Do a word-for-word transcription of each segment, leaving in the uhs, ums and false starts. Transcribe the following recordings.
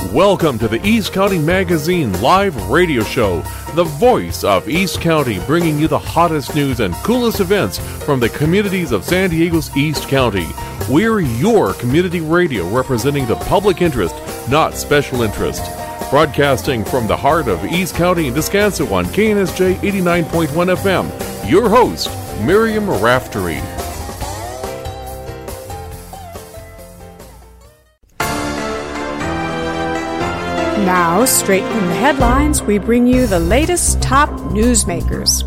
Welcome to the East County Magazine live radio show, the voice of East County, bringing you the hottest news and coolest events from the communities of San Diego's East County. We're your community radio representing the public interest, not special interest. Broadcasting from the heart of East County and Descanso on K N S J eighty-nine point one F M, your host, Miriam Raftery. Now, straight from the headlines, we bring you the latest top newsmakers.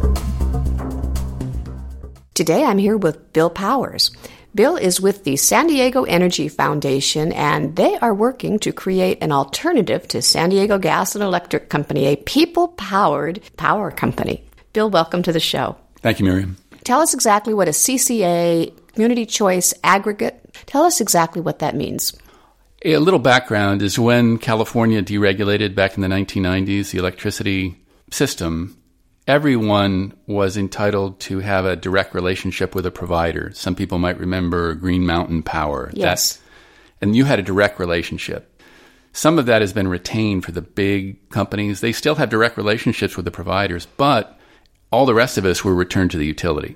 Today I'm here with Bill Powers. Bill is with the San Diego Energy Foundation, and they are working to create an alternative to San Diego Gas and Electric Company, a people-powered power company. Bill, welcome to the show. Thank you, Miriam. Tell us exactly what a C C A, Community Choice Aggregate, tell us exactly what that means. A little background is when California deregulated back in the nineteen nineties, the electricity system, everyone was entitled to have a direct relationship with a provider. Some people might remember Green Mountain Power. Yes. That, and you had a direct relationship. Some of that has been retained for the big companies. They still have direct relationships with the providers, but all the rest of us were returned to the utility.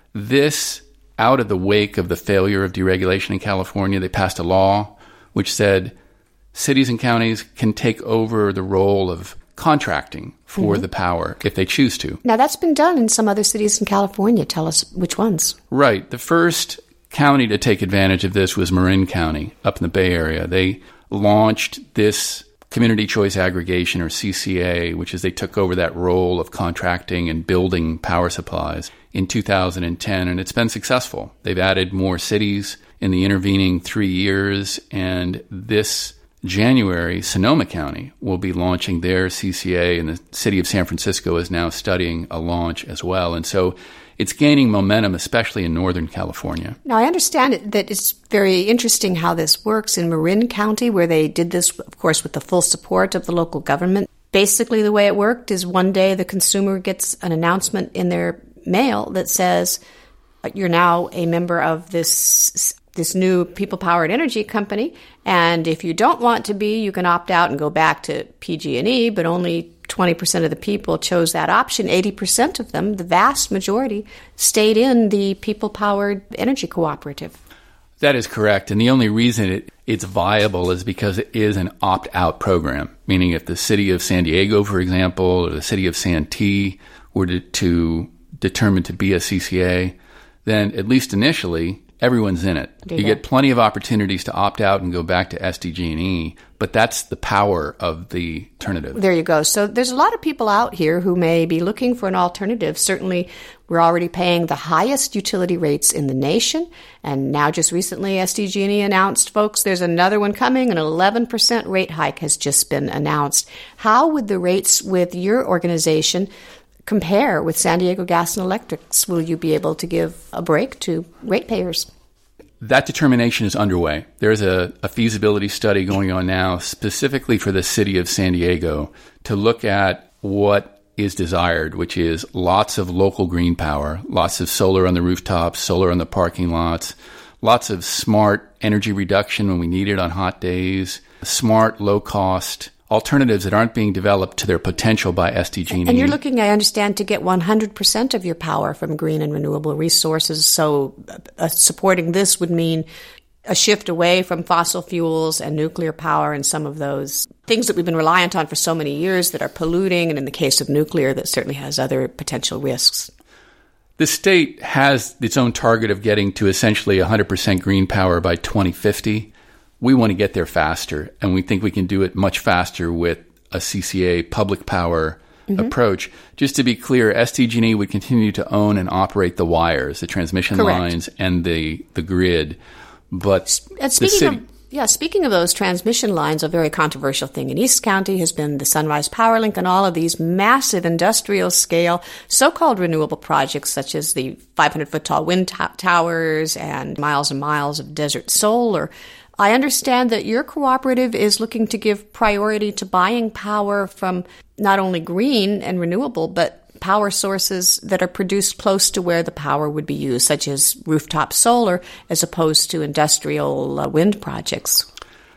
This, out of the wake of the failure of deregulation in California, they passed a law which said cities and counties can take over the role of contracting for mm-hmm. the power if they choose to. Now, that's been done in some other cities in California. Tell us which ones. Right. The first county to take advantage of this was Marin County up in the Bay Area. They launched this Community Choice Aggregation, or C C A, which is they took over that role of contracting and building power supplies in two thousand ten, and it's been successful. They've added more cities in the intervening three years, and this January, Sonoma County will be launching their C C A, and the city of San Francisco is now studying a launch as well. And so it's gaining momentum, especially in Northern California. Now, I understand it, that it's very interesting how this works in Marin County, where they did this, of course, with the full support of the local government. Basically, the way it worked is one day the consumer gets an announcement in their mail that says, you're now a member of this this new people-powered energy company, and if you don't want to be, you can opt out and go back to P G and E, but only twenty percent of the people chose that option. eighty percent of them, the vast majority, stayed in the people-powered energy cooperative. That is correct, and the only reason it, it's viable is because it is an opt-out program, meaning if the city of San Diego, for example, or the city of Santee were to, to determine to be a C C A, then at least initially, everyone's in it. You, you get plenty of opportunities to opt out and go back to S D G and E, but that's the power of the alternative. There you go. So there's a lot of people out here who may be looking for an alternative. Certainly, we're already paying the highest utility rates in the nation, and now just recently S D G and E announced, folks, there's another one coming. An eleven percent rate hike has just been announced. How would the rates with your organization compare with San Diego Gas and Electric's? Will you be able to give a break to ratepayers? That determination is underway. There's a, a feasibility study going on now specifically for the city of San Diego to look at what is desired, which is lots of local green power, lots of solar on the rooftops, solar on the parking lots, lots of smart energy reduction when we need it on hot days, smart, low-cost alternatives that aren't being developed to their potential by S D G and E. And you're looking, I understand, to get one hundred percent of your power from green and renewable resources. So uh, supporting this would mean a shift away from fossil fuels and nuclear power and some of those things that we've been reliant on for so many years that are polluting, and in the case of nuclear, that certainly has other potential risks. The state has its own target of getting to essentially one hundred percent green power by twenty fifty. We want to get there faster, and we think we can do it much faster with a C C A public power mm-hmm. approach. Just to be clear, S D G and E would continue to own and operate the wires, the transmission Correct. lines, and the, the grid. But and the city... Of- Yeah, speaking of those transmission lines, a very controversial thing in East County has been the Sunrise Power Link and all of these massive industrial-scale so-called renewable projects such as the five hundred foot tall wind t- towers and miles and miles of desert solar. I understand that your cooperative is looking to give priority to buying power from not only green and renewable, but power sources that are produced close to where the power would be used, such as rooftop solar, as opposed to industrial uh, wind projects.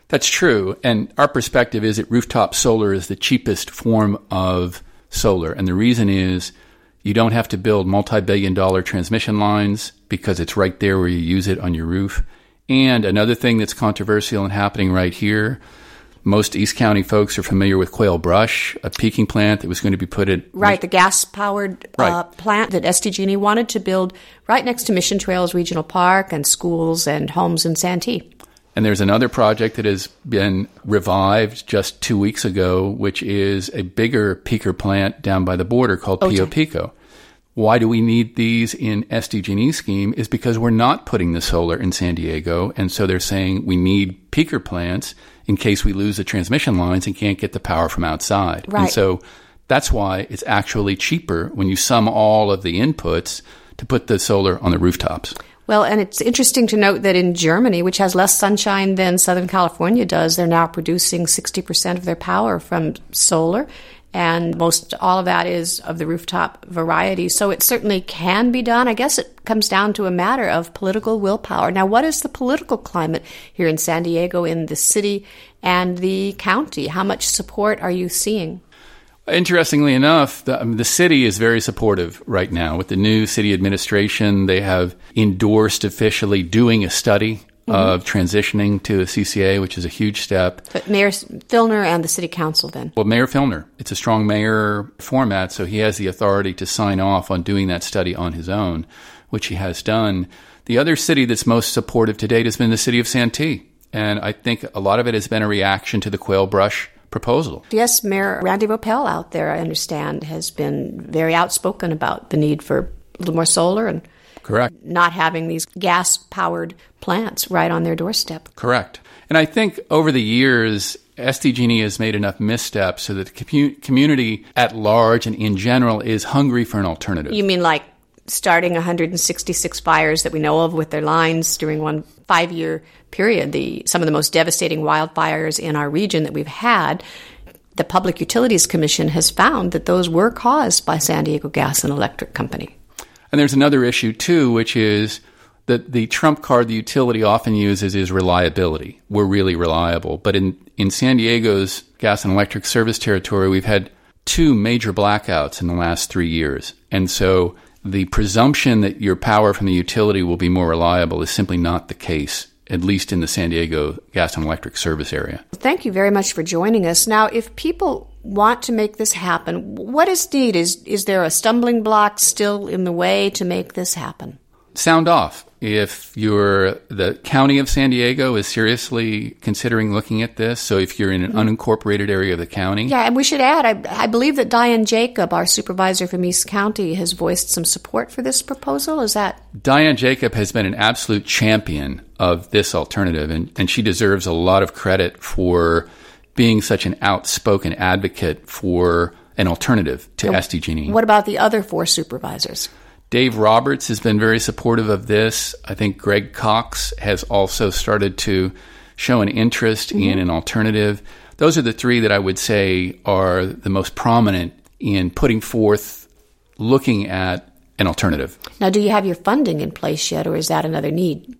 That's true. And our perspective is that rooftop solar is the cheapest form of solar. And the reason is you don't have to build multi-billion dollar transmission lines because it's right there where you use it on your roof. And another thing that's controversial and happening right here, most East County folks are familiar with Quail Brush, a peaking plant that was going to be put in... Right, the gas-powered right. uh, plant that S D G and E wanted to build right next to Mission Trails Regional Park and schools and homes in Santee. And there's another project that has been revived just two weeks ago, which is a bigger peaker plant down by the border called O J. Pio Pico. Why do we need these in S D G and E scheme is because we're not putting the solar in San Diego. And so they're saying we need peaker plants in case we lose the transmission lines and can't get the power from outside. Right. And so that's why it's actually cheaper when you sum all of the inputs to put the solar on the rooftops. Well, and it's interesting to note that in Germany, which has less sunshine than Southern California does, they're now producing sixty percent of their power from solar. And most all of that is of the rooftop variety. So it certainly can be done. I guess it comes down to a matter of political willpower. Now, what is the political climate here in San Diego, in the city and the county? How much support are you seeing? Interestingly enough, the, I mean, the city is very supportive right now. With the new city administration, they have endorsed officially doing a study mm-hmm. of transitioning to a C C A, which is a huge step. But Mayor Filner and the city council then? Well, Mayor Filner. It's a strong mayor format, so he has the authority to sign off on doing that study on his own, which he has done. The other city that's most supportive to date has been the city of Santee. And I think a lot of it has been a reaction to the Quail Brush proposal. Yes, Mayor Randy Vopel out there, I understand, has been very outspoken about the need for a little more solar and correct not having these gas-powered plants right on their doorstep. Correct. And I think over the years, S D G and E has made enough missteps so that the commu- community at large and in general is hungry for an alternative. You mean like starting one hundred sixty-six fires that we know of with their lines during one five-year period, the some of the most devastating wildfires in our region that we've had. The Public Utilities Commission has found that those were caused by San Diego Gas and Electric Company. And there's another issue, too, which is that the trump card the utility often uses is reliability. We're really reliable. But in, in San Diego's gas and electric service territory, we've had two major blackouts in the last three years. And so the presumption that your power from the utility will be more reliable is simply not the case, at least in the San Diego gas and electric service area. Thank you very much for joining us. Now, if people want to make this happen, what is needed? Is, is there a stumbling block still in the way to make this happen? Sound off. If you're the county of San Diego is seriously considering looking at this, so if you're in an unincorporated area of the county. Yeah, and we should add, I, I believe that Diane Jacob, our supervisor from East County, has voiced some support for this proposal. Is that? Diane Jacob has been an absolute champion of this alternative, and, and she deserves a lot of credit for being such an outspoken advocate for an alternative to and S D G and E. What about the other four supervisors? Dave Roberts has been very supportive of this. I think Greg Cox has also started to show an interest mm-hmm. in an alternative. Those are the three that I would say are the most prominent in putting forth, looking at an alternative. Now, do you have your funding in place yet, or is that another need?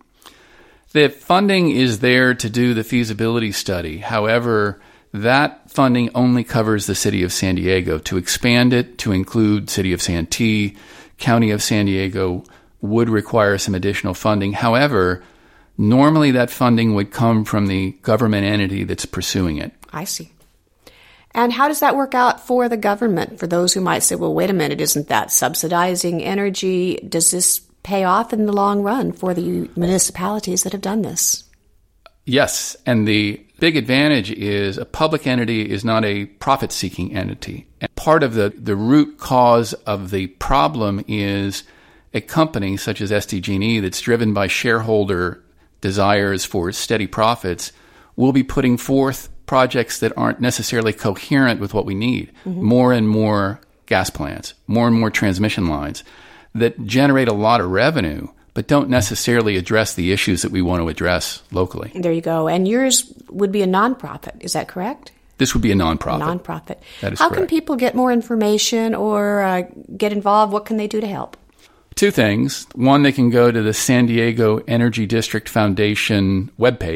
The funding is there to do the feasibility study. However, that funding only covers the city of San Diego. To expand it to include city of Santee, County of San Diego would require some additional funding. However, normally that funding would come from the government entity that's pursuing it. I see. And how does that work out for the government? For those who might say, well, wait a minute, isn't that subsidizing energy? Does this pay off in the long run for the municipalities that have done this? Yes, and the big advantage is a public entity is not a profit-seeking entity. And part of the, the root cause of the problem is a company such as S D G and E that's driven by shareholder desires for steady profits will be putting forth projects that aren't necessarily coherent with what we need. Mm-hmm. More and more gas plants, more and more transmission lines that generate a lot of revenue, but don't necessarily address the issues that we want to address locally. There you go. And yours would be a nonprofit. Is that correct? This would be a nonprofit. A nonprofit. That is How correct. can people get more information or uh, get involved? What can they do to help? Two things. One, they can go to the San Diego Energy District Foundation webpage,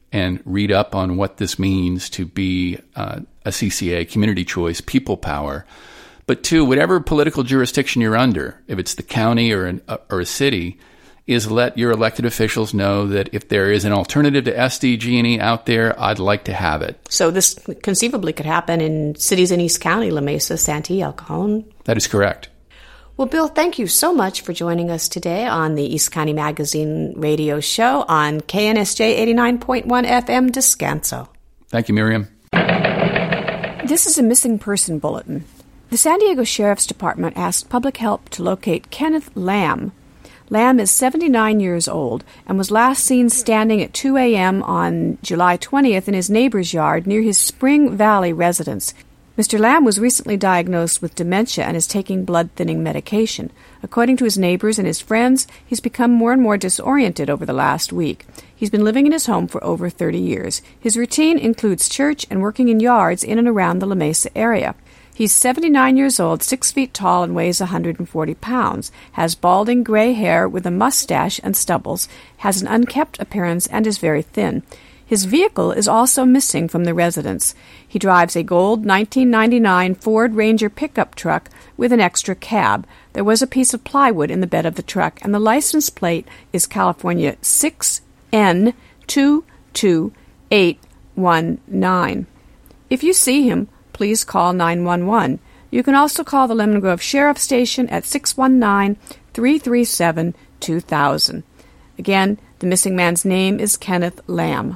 and read up on what this means to be uh, a C C A, community choice, people power. But two, whatever political jurisdiction you're under, if it's the county or, an, uh, or a city, is let your elected officials know that if there is an alternative to S D G and E out there, I'd like to have it. So this conceivably could happen in cities in East County, La Mesa, Santee, El Cajon. That is correct. Well, Bill, thank you so much for joining us today on the East County Magazine radio show on K N S J eighty-nine point one F M Descanso. Thank you, Miriam. This is a missing person bulletin. The San Diego Sheriff's Department asked public help to locate Kenneth Lamb. Lamb is seventy-nine years old and was last seen standing at two a.m. on July twentieth in his neighbor's yard near his Spring Valley residence. Mister Lamb was recently diagnosed with dementia and is taking blood-thinning medication. According to his neighbors and his friends, he's become more and more disoriented over the last week. He's been living in his home for over thirty years. His routine includes church and working in yards in and around the La Mesa area. He's seventy-nine years old, six feet tall, and weighs one hundred forty pounds, has balding gray hair with a mustache and stubbles, has an unkempt appearance, and is very thin. His vehicle is also missing from the residence. He drives a gold nineteen ninety-nine Ford Ranger pickup truck with an extra cab. There was a piece of plywood in the bed of the truck, and the license plate is California six N two two eight one nine. If you see him, please call nine one one. You can also call the Lemon Grove Sheriff's Station at six one nine, three three seven, two thousand. Again, the missing man's name is Kenneth Lamb.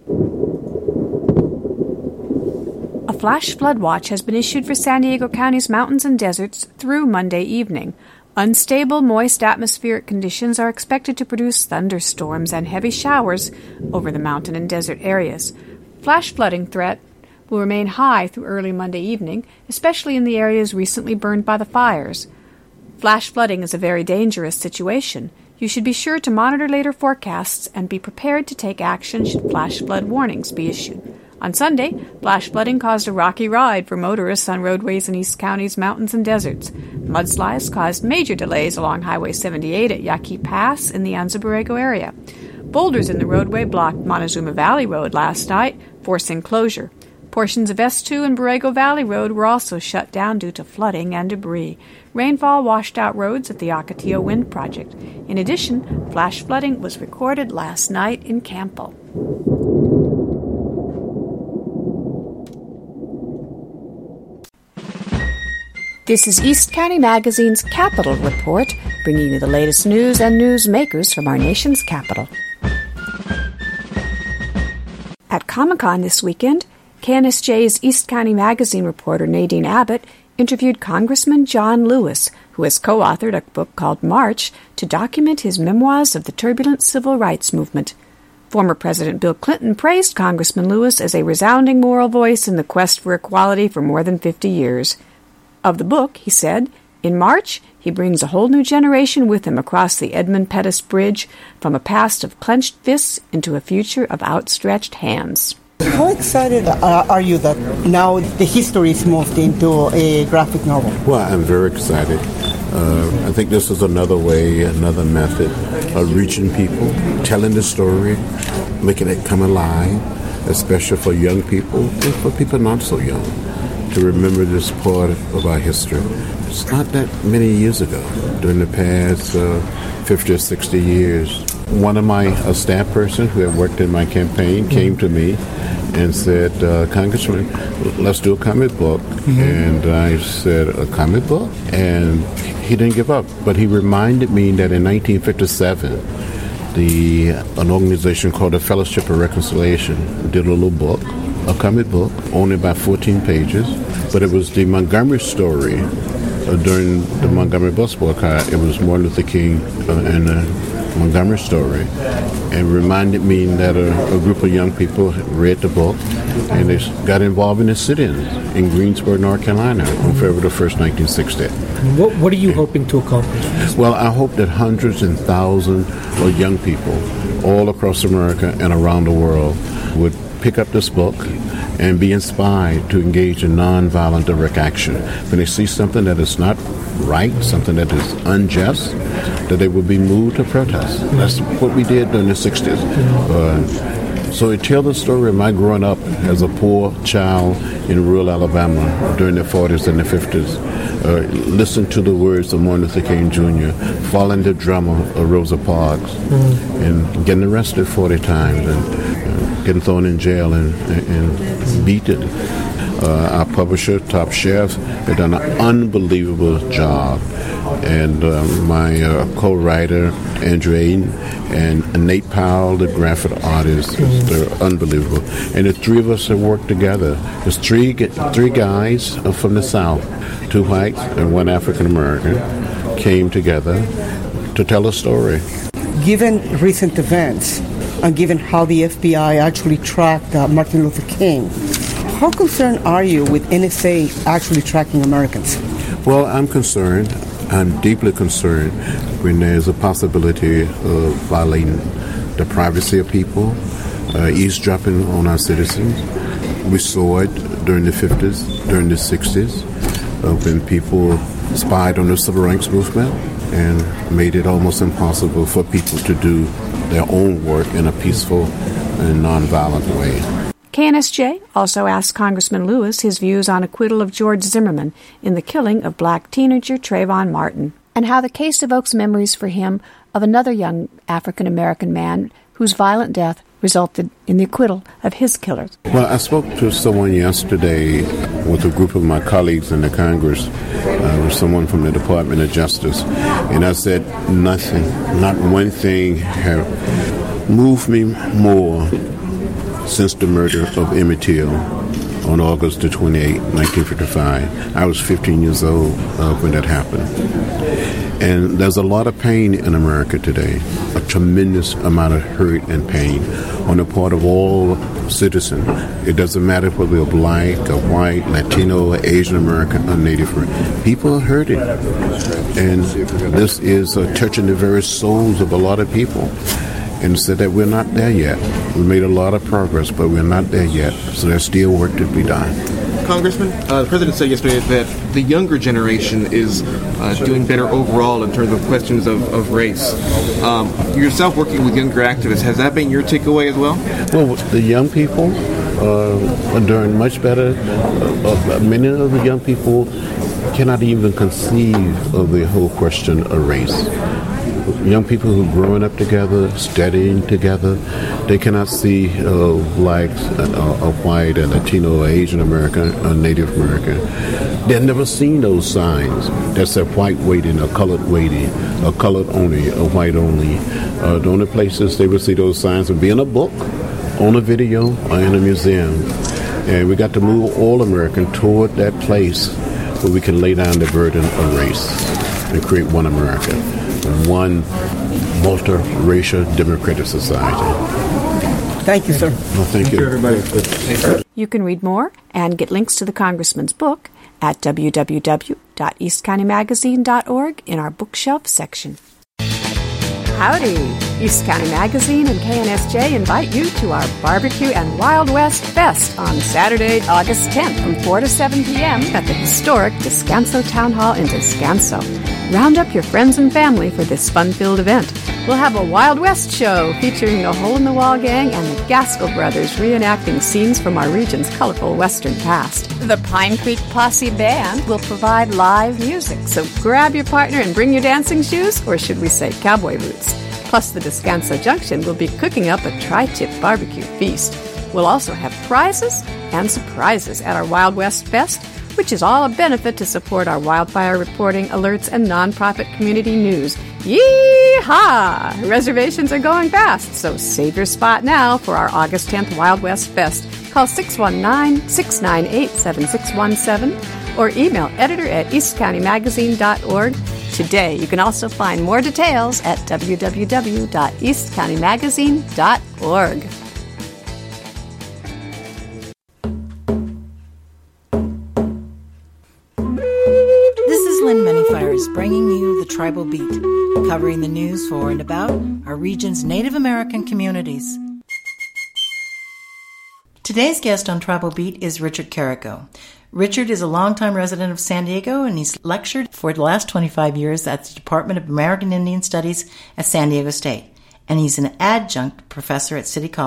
A flash flood watch has been issued for San Diego County's mountains and deserts through Monday evening. Unstable, moist atmospheric conditions are expected to produce thunderstorms and heavy showers over the mountain and desert areas. Flash flooding threat will remain high through early Monday evening, especially in the areas recently burned by the fires. Flash flooding is a very dangerous situation. You should be sure to monitor later forecasts and be prepared to take action should flash flood warnings be issued. On Sunday, flash flooding caused a rocky ride for motorists on roadways in East County's mountains and deserts. Mudslides caused major delays along Highway seventy-eight at Yaqui Pass in the Anza Borrego area. Boulders in the roadway blocked Montezuma Valley Road last night, forcing closure. Portions of S two and Borrego Valley Road were also shut down due to flooding and debris. Rainfall washed out roads at the Ocotillo Wind Project. In addition, flash flooding was recorded last night in Campo. This is East County Magazine's Capital Report, bringing you the latest news and newsmakers from our nation's capital. At Comic-Con this weekend, K N S J's East County Magazine reporter Nadine Abbott interviewed Congressman John Lewis, who has co-authored a book called March to document his memoirs of the turbulent civil rights movement. Former President Bill Clinton praised Congressman Lewis as a resounding moral voice in the quest for equality for more than fifty years. Of the book, he said, in March, he brings a whole new generation with him across the Edmund Pettus Bridge from a past of clenched fists into a future of outstretched hands. How excited are you that now the history is moved into a graphic novel? Well, I'm very excited. Uh, I think this is another way, another method of reaching people, telling the story, making it come alive, especially for young people and for people not so young, to remember this part of our history. It's not that many years ago, during the past uh, fifty or sixty years. One of my a staff person who had worked in my campaign came to me and said, uh, Congressman, let's do a comic book. Mm-hmm. And I said, a comic book? And he didn't give up. But he reminded me that in nineteen fifty-seven, the an organization called the Fellowship of Reconciliation did a little book, a comic book, only about fourteen pages. But it was the Montgomery story uh, during the Montgomery bus boycott. It was Martin Luther King uh, and the Montgomery story, and reminded me that a, a group of young people read the book and they got involved in the sit-ins in Greensboro, North Carolina on February the first, nineteen sixty. What, what are you hoping to accomplish? Well, I hope that hundreds and thousands of young people all across America and around the world would pick up this book and be inspired to engage in nonviolent direct action. When they see something that is not right, something that is unjust, that they will be moved to protest. That's what we did during the sixties. Uh, So it tells the story of my growing up as a poor child in rural Alabama during the forties and the fifties. Uh, listen to the words of Martin Luther King Junior, following the drummer of Rosa Parks, mm. and getting arrested forty times and uh, getting thrown in jail and, and, and beaten. Uh, our publisher, Top Chef, had done an unbelievable job. And uh, my uh, co-writer, Andrew Aiden, and Nate Powell, the graphic artist, mm. they're unbelievable. And the three of us have worked together. There's three three guys from the South, two whites and one African American, came together to tell a story. Given recent events, and given how the F B I actually tracked uh, Martin Luther King, how concerned are you with N S A actually tracking Americans? Well, I'm concerned. I'm deeply concerned when there's a possibility of violating the privacy of people, uh, eavesdropping on our citizens. We saw it during the fifties, during the sixties, uh, when people spied on the civil rights movement and made it almost impossible for people to do their own work in a peaceful and nonviolent way. K N S J also asked Congressman Lewis his views on acquittal of George Zimmerman in the killing of black teenager Trayvon Martin, and how the case evokes memories for him of another young African-American man whose violent death resulted in the acquittal of his killers. Well, I spoke to someone yesterday with a group of my colleagues in the Congress, uh, with someone from the Department of Justice, and I said nothing, not one thing have moved me more since the murder of Emmett Till on August the twenty-eighth, nineteen fifty-five. I was fifteen years old uh, when that happened. And there's a lot of pain in America today, a tremendous amount of hurt and pain on the part of all citizens. It doesn't matter whether you're black or white, Latino, Asian American, or Native American. People are hurting. And this is uh, touching the very souls of a lot of people. And said that we're not there yet. We made a lot of progress, but we're not there yet. So there's still work to be done. Congressman, uh, the President said yesterday that the younger generation is uh, doing better overall in terms of questions of, of race. Um, yourself working with younger activists, has that been your takeaway as well? Well, the young people uh, are doing much better. Uh, uh, many of the young people cannot even conceive of the whole question of race. Young people who are growing up together, studying together, they cannot see uh, blacks, uh, uh, white, and Latino, or Asian American, or Native American. They've never seen those signs that say white waiting, or colored waiting, or colored only, or white only. Uh, the only places they would see those signs would be in a book, on a video, or in a museum. And we got to move all American toward that place where we can lay down the burden of race and create one America. One multi-racial democratic society. Thank you, sir. Well, thank, thank you. you, everybody. You can read more and get links to the Congressman's book at w w w dot east county magazine dot org in our bookshelf section. Howdy! East County Magazine and K N S J invite you to our Barbecue and Wild West Fest on Saturday, August tenth from four to seven p.m. at the historic Descanso Town Hall in Descanso. Round up your friends and family for this fun-filled event. We'll have a Wild West show featuring the Hole in the Wall Gang and the Gaskell Brothers reenacting scenes from our region's colorful western past. The Pine Creek Posse Band will provide live music, so grab your partner and bring your dancing shoes, or should we say cowboy boots. Plus, the Descanso Junction will be cooking up a tri-tip barbecue feast. We'll also have prizes and surprises at our Wild West Fest, which is all a benefit to support our wildfire reporting, alerts, and nonprofit community news. Yee-haw! Reservations are going fast, so save your spot now for our August tenth Wild West Fest. Call six one nine, six nine eight, seven six one seven or email editor at east county magazine dot org. Today, you can also find more details at w w w dot east county magazine dot org. Lynn Manyfires bringing you the Tribal Beat, covering the news for and about our region's Native American communities. Today's guest on Tribal Beat is Richard Carrico. Richard is a longtime resident of San Diego, and he's lectured for the last twenty-five years at the Department of American Indian Studies at San Diego State. And he's an adjunct professor at City College,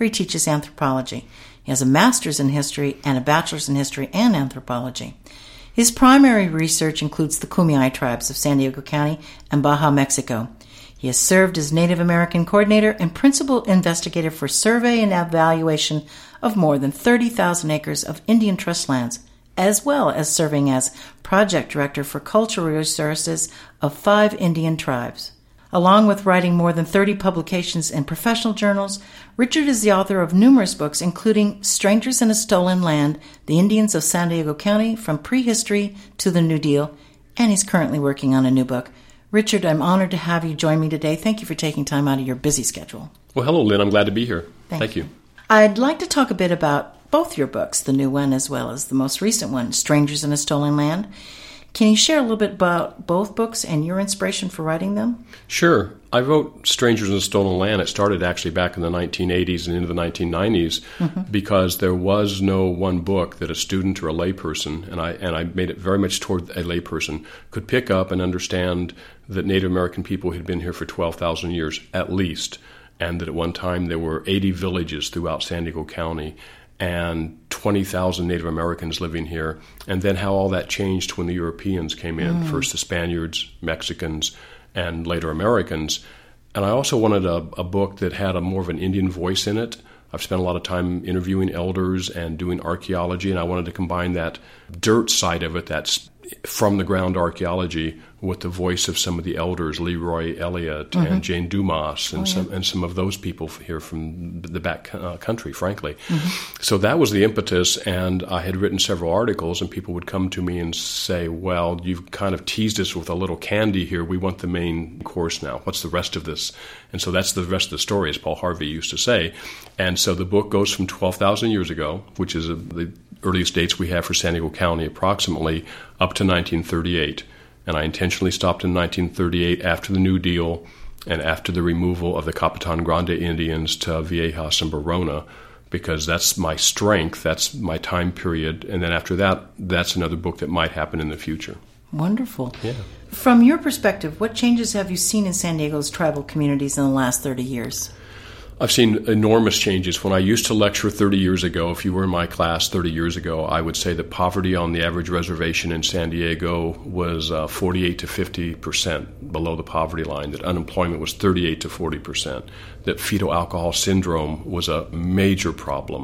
where he teaches anthropology. He has a master's in history and a bachelor's in history and anthropology. His primary research includes the Kumeyaay tribes of San Diego County and Baja, Mexico. He has served as Native American coordinator and principal investigator for survey and evaluation of more than thirty thousand acres of Indian trust lands, as well as serving as project director for cultural resources of five Indian tribes. Along with writing more than thirty publications in professional journals, Richard is the author of numerous books, including Strangers in a Stolen Land, The Indians of San Diego County from Prehistory to the New Deal, and he's currently working on a new book. Richard, I'm honored to have you join me today. Thank you for taking time out of your busy schedule. Well, hello, Lynn. I'm glad to be here. Thank, Thank you. you. I'd like to talk a bit about both your books, the new one as well as the most recent one, Strangers in a Stolen Land. Can you share a little bit about both books and your inspiration for writing them? Sure. I wrote Strangers in a Stolen Land. It started actually back in the nineteen eighties and into the nineteen nineties mm-hmm. because there was no one book that a student or a layperson, and I and I made it very much toward a layperson, could pick up and understand that Native American people had been here for twelve thousand years at least, and that at one time there were eighty villages throughout San Diego County and twenty thousand Native Americans living here, and then how all that changed when the Europeans came in, mm. first the Spaniards, Mexicans, and later Americans. And I also wanted a, a book that had a more of an Indian voice in it. I've spent a lot of time interviewing elders and doing archaeology, and I wanted to combine that dirt side of it, that's from-the-ground archaeology, with the voice of some of the elders, Leroy Elliott mm-hmm. and Jane Dumas, and, oh, some, yeah. and some of those people here from the back uh, country, frankly. Mm-hmm. So that was the impetus, and I had written several articles, and people would come to me and say, well, you've kind of teased us with a little candy here. We want the main course now. What's the rest of this? And so that's the rest of the story, as Paul Harvey used to say. And so the book goes from twelve thousand years ago, which is a, the earliest dates we have for San Diego County approximately, up to nineteen thirty-eight. And I intentionally stopped in nineteen thirty-eight after the New Deal and after the removal of the Capitan Grande Indians to Viejas and Barona, because that's my strength, that's my time period. And then after that, that's another book that might happen in the future. Wonderful. Yeah. From your perspective, what changes have you seen in San Diego's tribal communities in the last thirty years? I've seen enormous changes. When I used to lecture thirty years ago, if you were in my class thirty years ago, I would say that poverty on the average reservation in San Diego was uh, forty-eight to fifty percent below the poverty line, that unemployment was thirty-eight to forty percent, that fetal alcohol syndrome was a major problem,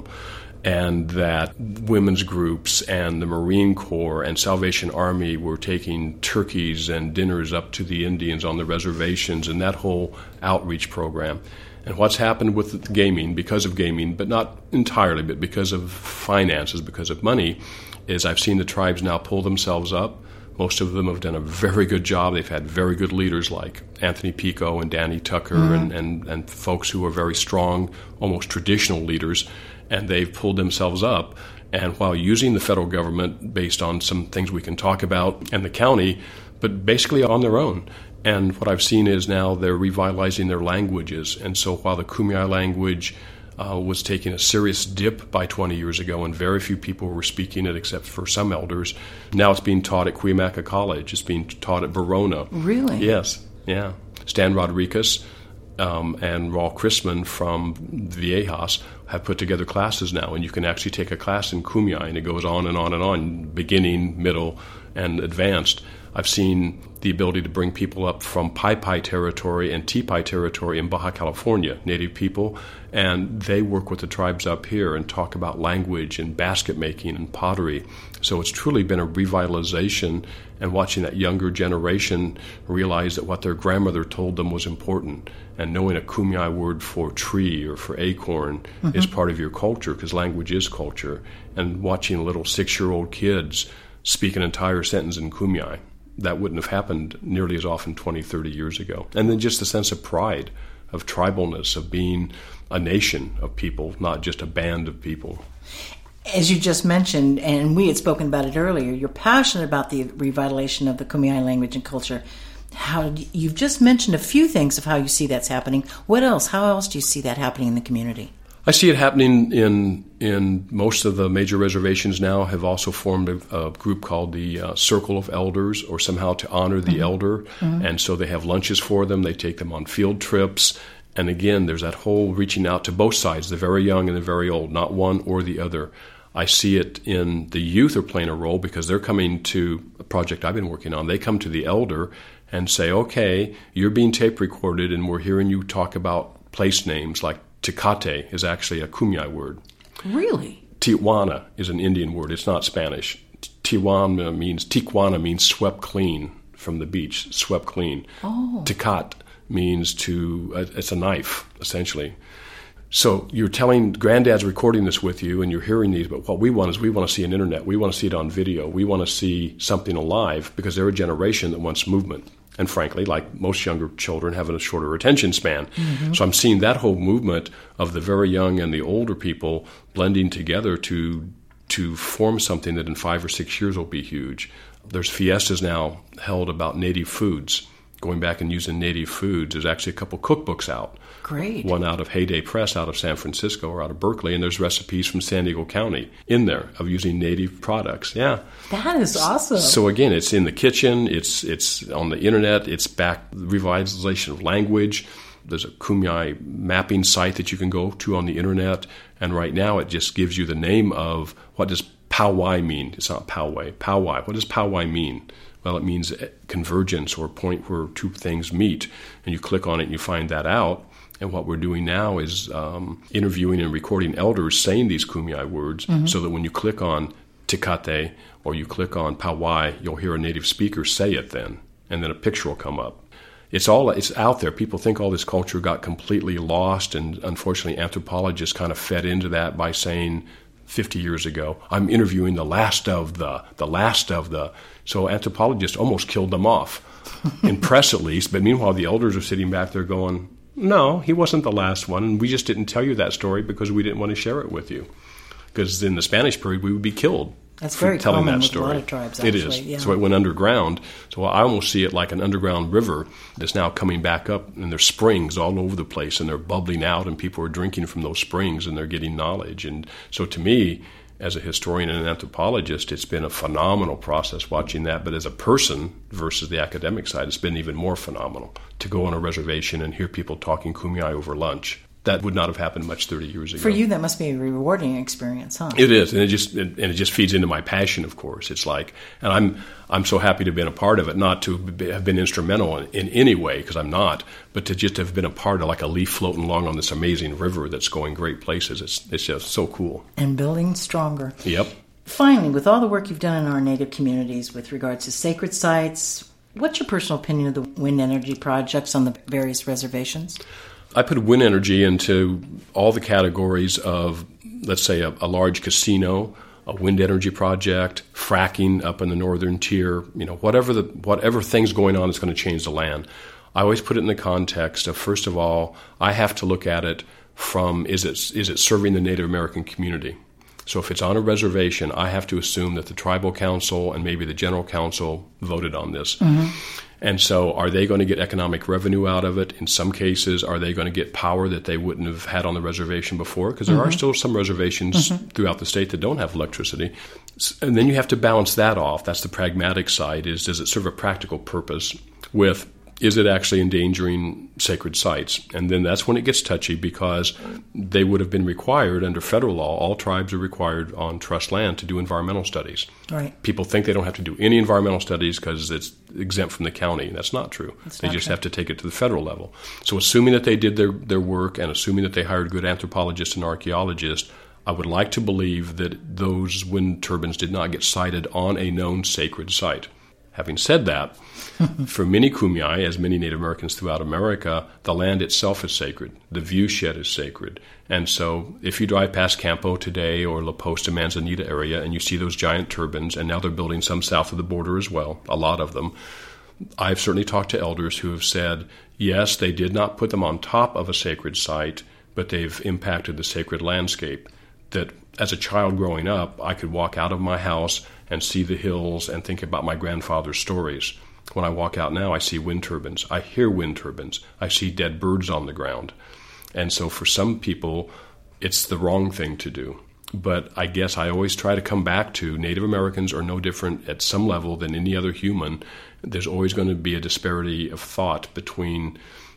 and that women's groups and the Marine Corps and Salvation Army were taking turkeys and dinners up to the Indians on the reservations, and that whole outreach program. And what's happened with gaming, because of gaming, but not entirely, but because of finances, because of money, is I've seen the tribes now pull themselves up. Most of them have done a very good job. They've had very good leaders like Anthony Pico and Danny Tucker mm-hmm. and, and, and folks who are very strong, almost traditional leaders, and they've pulled themselves up. And while using the federal government based on some things we can talk about, and the county, but basically on their own. And what I've seen is now they're revitalizing their languages. And so while the Kumeyaay language uh, was taking a serious dip by twenty years ago, and very few people were speaking it except for some elders, now it's being taught at Cuyamaca College. It's being taught at Verona. Really? Yes, yeah. Stan Rodriguez um, and Raul Chrisman from Viejas have put together classes now, and you can actually take a class in Kumeyaay, and it goes on and on and on, beginning, middle, and advanced. I've seen the ability to bring people up from Pai Pai territory and Tipai territory in Baja California, native people, and they work with the tribes up here and talk about language and basket making and pottery. So it's truly been a revitalization, and watching that younger generation realize that what their grandmother told them was important, and knowing a Kumeyaay word for tree or for acorn mm-hmm. is part of your culture, because language is culture, and watching little six-year-old kids speak an entire sentence in Kumeyaay. That wouldn't have happened nearly as often twenty, thirty years ago. And then just the sense of pride, of tribalness, of being a nation of people, not just a band of people. As you just mentioned, and we had spoken about it earlier, you're passionate about the revitalization of the Kumeyaay language and culture. How you've just mentioned a few things of how you see that's happening. What else? How else do you see that happening in the community? I see it happening in in most of the major reservations now have also formed a, a group called the uh, Circle of Elders, or somehow to honor the mm-hmm. elder. Mm-hmm. And so they have lunches for them. They take them on field trips. And again, there's that whole reaching out to both sides, the very young and the very old, not one or the other. I see it in the youth are playing a role because they're coming to a project I've been working on. They come to the elder and say, okay, you're being tape recorded and we're hearing you talk about place names like Tecate is actually a Kumeyaay word. Really? Tijuana is an Indian word. It's not Spanish. Tijuana means, Tijuana means swept clean from the beach, swept clean. Oh. Tecat means to, uh, it's a knife, essentially. So you're telling, Granddad's recording this with you and you're hearing these, but what we want is we want to see an internet. We want to see it on video. We want to see something alive because they're a generation that wants movement. And frankly, like most younger children, have a shorter attention span. Mm-hmm. So I'm seeing that whole movement of the very young and the older people blending together to to form something that in five or six years will be huge. There's fiestas now held about native foods, going back and using native foods. There's actually a couple cookbooks out. Great. One out of Heyday Press out of San Francisco or out of Berkeley, and there's recipes from San Diego County in there of using native products. Yeah. That is awesome. So again, it's in the kitchen, it's it's on the internet, it's back revitalization of language. There's a Kumeyaay mapping site that you can go to on the internet, and right now it just gives you the name of what does Poway mean. It's not Poway. Poway. What does Poway mean? Well, it means convergence or a point where two things meet, and you click on it and you find that out. And what we're doing now is um, interviewing and recording elders saying these Kumeyaay words, mm-hmm. so that when you click on Tecate or you click on Poway, you'll hear a native speaker say it then, and then a picture will come up. It's all it's out there. People think all this culture got completely lost, and unfortunately anthropologists kind of fed into that by saying fifty years ago, I'm interviewing the last of the, the last of the. So anthropologists almost killed them off, in press at least. But meanwhile, the elders are sitting back there going, no, he wasn't the last one, and we just didn't tell you that story because we didn't want to share it with you. Because in the Spanish period, we would be killed. That's very telling common that with story. a lot of tribes, actually. It is. Yeah. So it went underground. So I almost see it like an underground river that's now coming back up, and there's springs all over the place, and they're bubbling out, and people are drinking from those springs, and they're getting knowledge. And so to me, as a historian and an anthropologist, it's been a phenomenal process watching that. But as a person versus the academic side, it's been even more phenomenal to go on a reservation and hear people talking Kumeyaay over lunch. That would not have happened much thirty years ago. For you, that must be a rewarding experience, huh? It is, and it just and it just feeds into my passion. Of course, it's like, and I'm I'm so happy to have been a part of it, not to have been instrumental in, in any way, because I'm not, but to just have been a part of like a leaf floating along on this amazing river that's going great places. It's it's just so cool. And building stronger. Yep. Finally, with all the work you've done in our Native communities with regards to sacred sites, what's your personal opinion of the wind energy projects on the various reservations? I put wind energy into all the categories of, let's say, a, a large casino, a wind energy project, fracking up in the northern tier, you know, whatever the whatever thing's going on that's going to change the land. I always put it in the context of, first of all, I have to look at it from, is it is it serving the Native American community? So if it's on a reservation, I have to assume that the tribal council and maybe the general council voted on this. Mm-hmm. And so are they going to get economic revenue out of it? In some cases, are they going to get power that they wouldn't have had on the reservation before? Because there mm-hmm. are still some reservations mm-hmm. throughout the state that don't have electricity. And then you have to balance that off. That's the pragmatic side, is does it serve a practical purpose with, is it actually endangering sacred sites? And then that's when it gets touchy, because they would have been required under federal law. All tribes are required on trust land to do environmental studies. Right. People think they don't have to do any environmental studies because it's exempt from the county. That's not true. That's they not just true. have to take it to the federal level. So assuming that they did their, their work and assuming that they hired good anthropologists and archaeologists, I would like to believe that those wind turbines did not get sited on a known sacred site. Having said that, for many Kumeyaay, as many Native Americans throughout America, the land itself is sacred. The viewshed is sacred. And so if you drive past Campo today or La Posta, Manzanita area, and you see those giant turbines, and now they're building some south of the border as well, a lot of them, I've certainly talked to elders who have said, yes, they did not put them on top of a sacred site, but they've impacted the sacred landscape. That as a child growing up, I could walk out of my house and see the hills and think about my grandfather's stories. When I walk out now, I see wind turbines. I hear wind turbines. I see dead birds on the ground. And so for some people, it's the wrong thing to do. But I guess I always try to come back to Native Americans are no different at some level than any other human. There's always going to be a disparity of thought between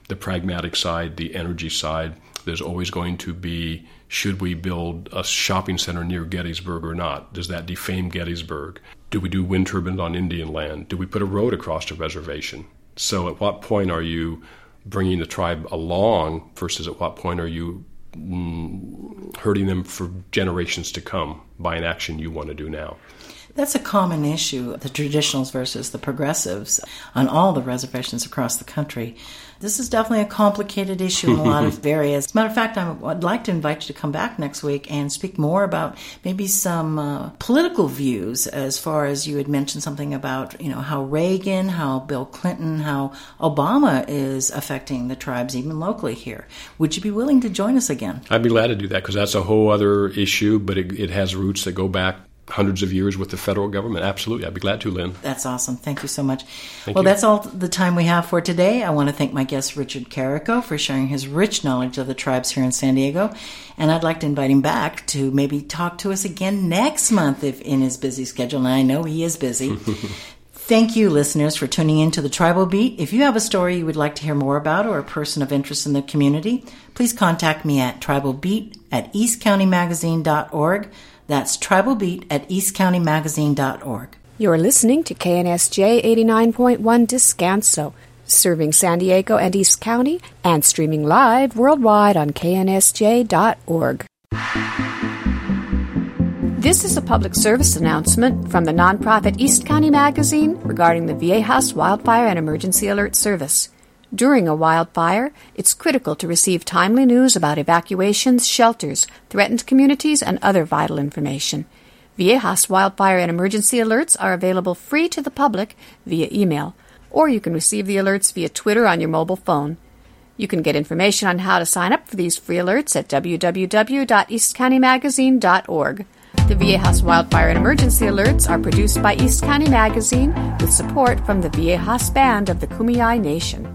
the pragmatic side, the energy side. There's always going to be, should we build a shopping center near Gettysburg or not? Does that defame Gettysburg? Do we do wind turbines on Indian land? Do we put a road across the reservation? So at what point are you bringing the tribe along versus at what point are you mm, hurting them for generations to come by an action you want to do now? That's a common issue, the traditionals versus the progressives on all the reservations across the country. This is definitely a complicated issue in a lot of areas. As a matter of fact, I would like to invite you to come back next week and speak more about maybe some uh, political views, as far as you had mentioned something about, you know, how Reagan, how Bill Clinton, how Obama is affecting the tribes even locally here. Would you be willing to join us again? I'd be glad to do that, because that's a whole other issue, but it, it has roots that go back hundreds of years with the federal government. Absolutely. I'd be glad to, Lynn. That's awesome. Thank you so much. Thank well, you. That's all the time we have for today. I want to thank my guest, Richard Carrico, for sharing his rich knowledge of the tribes here in San Diego. And I'd like to invite him back to maybe talk to us again next month if in his busy schedule. And I know he is busy. Thank you, listeners, for tuning in to the Tribal Beat. If you have a story you would like to hear more about or a person of interest in the community, please contact me at tribalbeat at east county magazine dot org. That's tribalbeat at east county magazine dot org. You're listening to K N S J eighty-nine point one Descanso, serving San Diego and East County, and streaming live worldwide on K N S J dot org. This is a public service announcement from the nonprofit East County Magazine regarding the Viejas Wildfire and Emergency Alert Service. During a wildfire, it's critical to receive timely news about evacuations, shelters, threatened communities, and other vital information. Viejas Wildfire and Emergency Alerts are available free to the public via email, or you can receive the alerts via Twitter on your mobile phone. You can get information on how to sign up for these free alerts at w w w dot east county magazine dot org. The Viejas Wildfire and Emergency Alerts are produced by East County Magazine with support from the Viejas Band of the Kumeyaay Nation.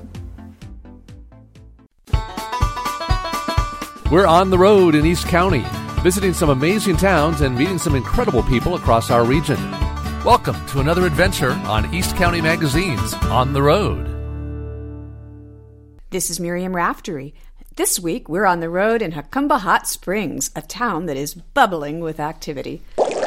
We're on the road in East County, visiting some amazing towns and meeting some incredible people across our region. Welcome to another adventure on East County Magazine's On the Road. This is Miriam Raftery. This week, we're on the road in Jacumba Hot Springs, a town that is bubbling with activity.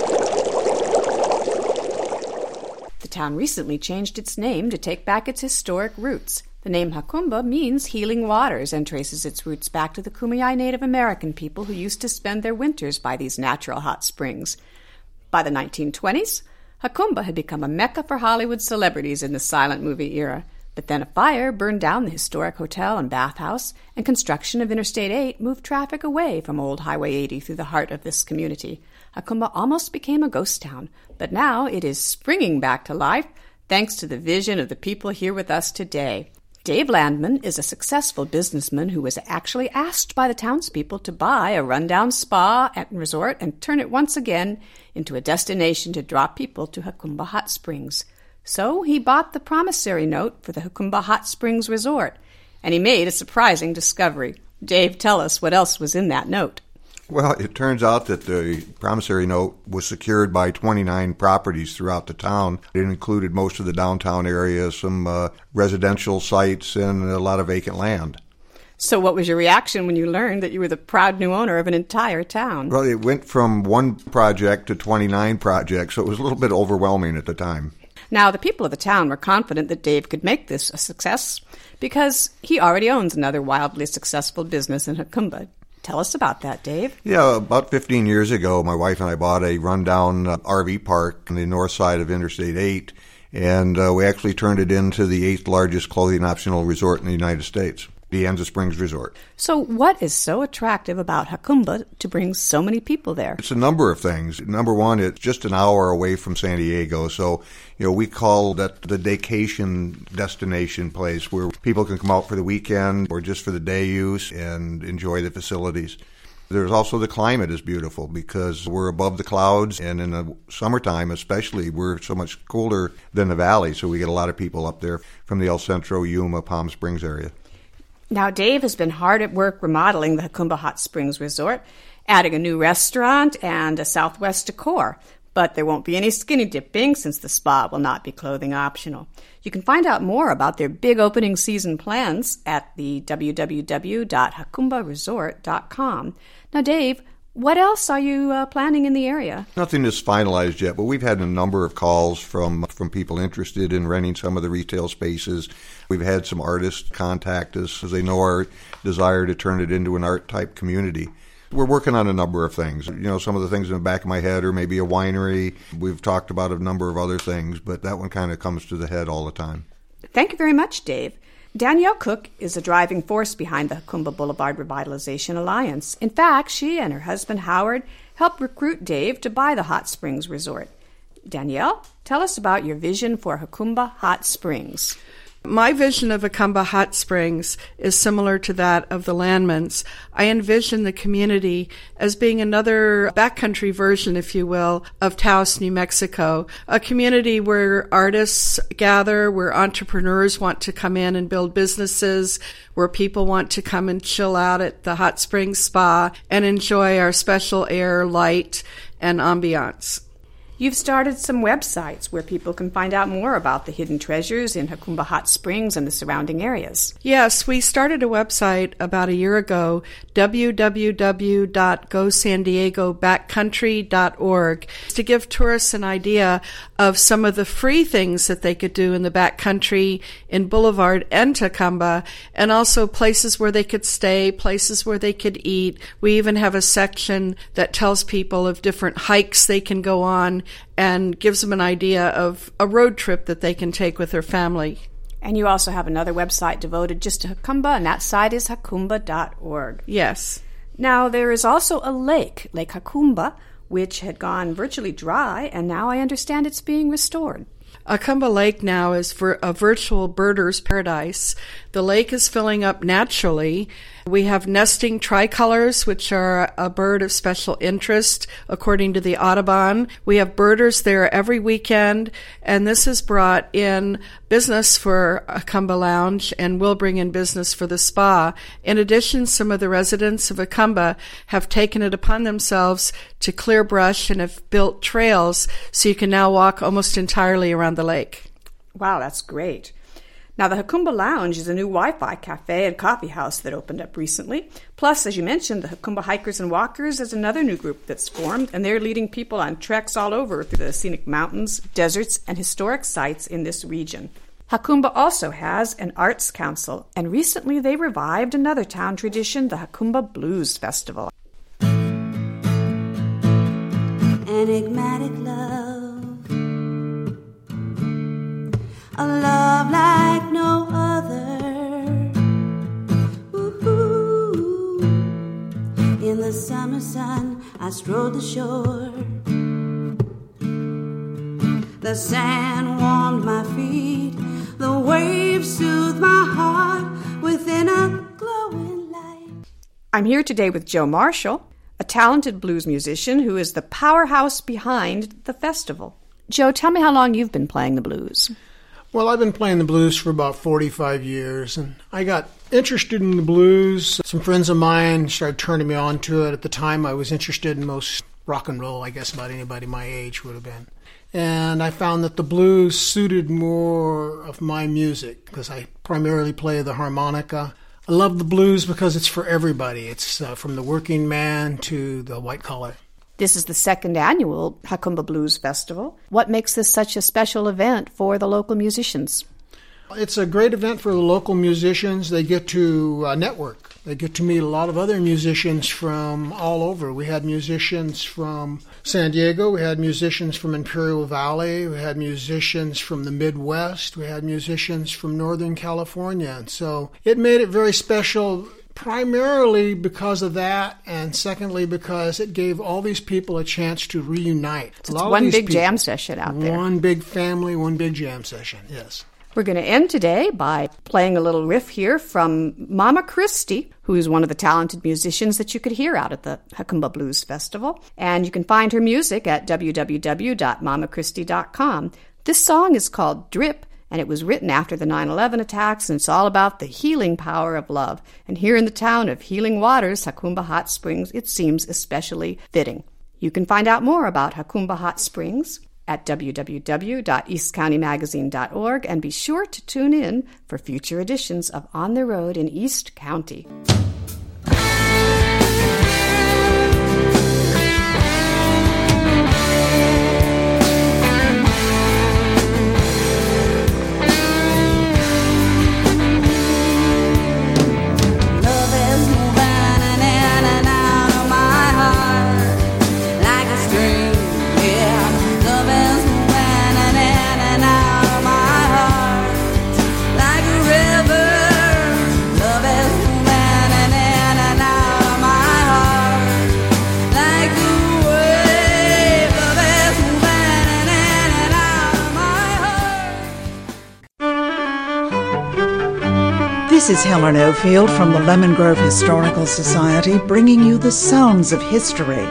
The town recently changed its name to take back its historic roots. The name Jacumba means healing waters and traces its roots back to the Kumeyaay Native American people who used to spend their winters by these natural hot springs. By the nineteen twenties, Jacumba had become a mecca for Hollywood celebrities in the silent movie era. But then a fire burned down the historic hotel and bathhouse, and construction of Interstate eight moved traffic away from Old Highway eighty through the heart of this community. Jacumba almost became a ghost town, but now it is springing back to life thanks to the vision of the people here with us today. Dave Landman is a successful businessman who was actually asked by the townspeople to buy a rundown spa and resort and turn it once again into a destination to draw people to Jacumba Hot Springs. So he bought the promissory note for the Jacumba Hot Springs Resort, and he made a surprising discovery. Dave, tell us what else was in that note. Well, it turns out that the promissory note was secured by twenty-nine properties throughout the town. It included most of the downtown area, some uh, residential sites, and a lot of vacant land. So what was your reaction when you learned that you were the proud new owner of an entire town? Well, it went from one project to twenty-nine projects, so it was a little bit overwhelming at the time. Now, the people of the town were confident that Dave could make this a success because he already owns another wildly successful business in Jacumba. Tell us about that, Dave. Yeah, about fifteen years ago, my wife and I bought a rundown uh, R V park on the north side of Interstate eight, and uh, we actually turned it into the eighth largest clothing optional resort in the United States, the Anza Springs Resort. So what is so attractive about Jacumba to bring so many people there? It's a number of things. Number one, it's just an hour away from San Diego, so you know we call that the vacation destination place where people can come out for the weekend or just for the day use and enjoy the facilities. There's also the climate is beautiful because we're above the clouds, and in the summertime especially, we're so much cooler than the valley, so we get a lot of people up there from the El Centro, Yuma, Palm Springs area. Now, Dave has been hard at work remodeling the Jacumba Hot Springs Resort, adding a new restaurant and a Southwest decor. But there won't be any skinny dipping since the spa will not be clothing optional. You can find out more about their big opening season plans at the w w w dot hakumba resort dot com. Now, Dave, what else are you uh, planning in the area? Nothing is finalized yet, but we've had a number of calls from, from people interested in renting some of the retail spaces. We've had some artists contact us as they know our desire to turn it into an art-type community. We're working on a number of things. You know, some of the things in the back of my head are maybe a winery. We've talked about a number of other things, but that one kind of comes to the head all the time. Thank you very much, Dave. Danielle Cook is a driving force behind the Hakumba Boulevard Revitalization Alliance. In fact, she and her husband Howard helped recruit Dave to buy the Hot Springs Resort. Danielle, tell us about your vision for Hakumba Hot Springs. My vision of Hakumba Hot Springs is similar to that of the Landmans. I envision the community as being another backcountry version, if you will, of Taos, New Mexico, a community where artists gather, where entrepreneurs want to come in and build businesses, where people want to come and chill out at the Hot Springs Spa and enjoy our special air, light, and ambiance. You've started some websites where people can find out more about the hidden treasures in Hakumba Hot Springs and the surrounding areas. Yes, we started a website about a year ago, w w w dot go san diego backcountry dot org, to give tourists an idea of some of the free things that they could do in the backcountry, in Boulevard and Hakumba, and also places where they could stay, places where they could eat. We even have a section that tells people of different hikes they can go on and gives them an idea of a road trip that they can take with their family. And you also have another website devoted just to Hakumba, and that site is hakumba dot org. Yes. Now, there is also a lake, Lake Hakumba, which had gone virtually dry, and now I understand it's being restored. Hakumba Lake now is for a virtual birder's paradise. The lake is filling up naturally. We have nesting tricolors, which are a bird of special interest, according to the Audubon. We have birders there every weekend, and this has brought in business for Hakumba Lounge and will bring in business for the spa. In addition, some of the residents of Hakumba have taken it upon themselves to clear brush and have built trails, so you can now walk almost entirely around the lake. Wow, that's great. Now, the Hakumba Lounge is a new Wi-Fi cafe and coffee house that opened up recently. Plus, as you mentioned, the Hakumba Hikers and Walkers is another new group that's formed, and they're leading people on treks all over through the scenic mountains, deserts, and historic sites in this region. Hakumba also has an arts council, and recently they revived another town tradition, the Hakumba Blues Festival. Enigmatic love, a love like no other. Ooh, in the summer sun, I strolled the shore. The sand warmed my feet, the waves soothed my heart within a glowing light. I'm here today with Joe Marshall, a talented blues musician who is the powerhouse behind the festival. Joe, tell me how long you've been playing the blues. Well, I've been playing the blues for about forty-five years, and I got interested in the blues. Some friends of mine started turning me on to it. At the time, I was interested in most rock and roll, I guess about anybody my age would have been. And I found that the blues suited more of my music because I primarily play the harmonica. I love the blues because it's for everybody. It's uh, from the working man to the white collar. This is the second annual Hakumba Blues Festival. What makes this such a special event for the local musicians? It's a great event for the local musicians. They get to uh, network. They get to meet a lot of other musicians from all over. We had musicians from San Diego. We had musicians from Imperial Valley. We had musicians from the Midwest. We had musicians from Northern California. And so it made it very special, primarily because of that, and secondly because it gave all these people a chance to reunite. So it's one big people, jam session out there. One big family, one big jam session, yes. We're going to end today by playing a little riff here from Mama Christie, who is one of the talented musicians that you could hear out at the Hakumba Blues Festival. And you can find her music at w w w dot mama christie dot com. This song is called Drip, and it was written after the nine eleven attacks, and it's all about the healing power of love. And here in the town of Healing Waters, Hakumba Hot Springs, it seems especially fitting. You can find out more about Jacumba Hot Springs at w w w dot east county magazine dot org, and be sure to tune in for future editions of On the Road in East County. This is Helen Ofield from the Lemon Grove Historical Society, bringing you the sounds of history.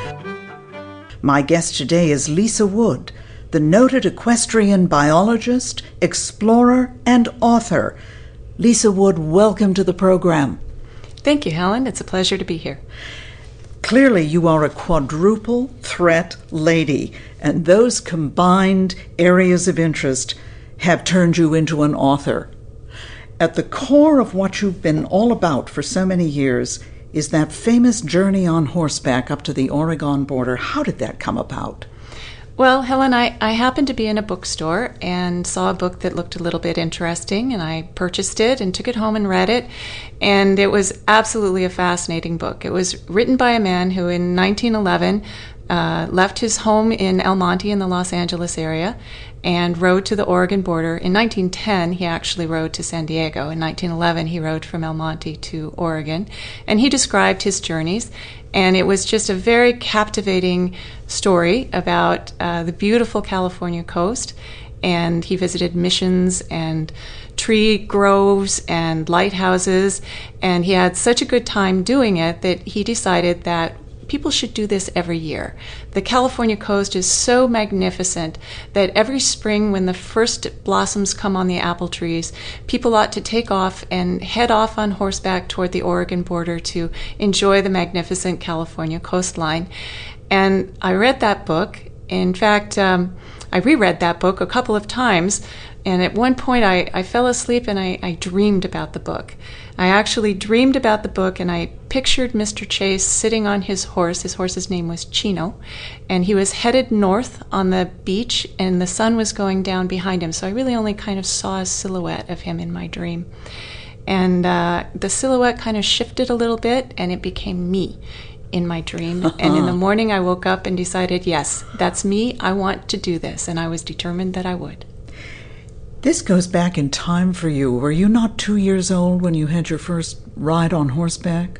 My guest today is Lisa Wood, the noted equestrian biologist, explorer, and author. Lisa Wood, welcome to the program. Thank you, Helen. It's a pleasure to be here. Clearly, you are a quadruple threat lady, and those combined areas of interest have turned you into an author. At the core of what you've been all about for so many years is that famous journey on horseback up to the Oregon border. How did that come about? Well, Helen, I, I happened to be in a bookstore and saw a book that looked a little bit interesting, and I purchased it and took it home and read it, and it was absolutely a fascinating book. It was written by a man who in nineteen eleven uh, left his home in El Monte in the Los Angeles area and rode to the Oregon border. In nineteen ten, he actually rode to San Diego. In nineteen eleven, he rode from El Monte to Oregon, and he described his journeys. And it was just a very captivating story about uh, the beautiful California coast. And he visited missions and tree groves and lighthouses. And he had such a good time doing it that he decided that people should do this every year. The California coast is so magnificent that every spring when the first blossoms come on the apple trees, people ought to take off and head off on horseback toward the Oregon border to enjoy the magnificent California coastline. And I read that book. In fact, um, I reread that book a couple of times, and at one point I, I fell asleep and I, I dreamed about the book. I actually dreamed about the book, and I pictured Mister Chase sitting on his horse. His horse's name was Chino, and he was headed north on the beach, and the sun was going down behind him. So I really only kind of saw a silhouette of him in my dream. And uh, the silhouette kind of shifted a little bit, and it became me in my dream. Uh-huh. And in the morning I woke up and decided, yes, that's me. I want to do this, and I was determined that I would. This goes back in time for you. Were you not two years old when you had your first ride on horseback?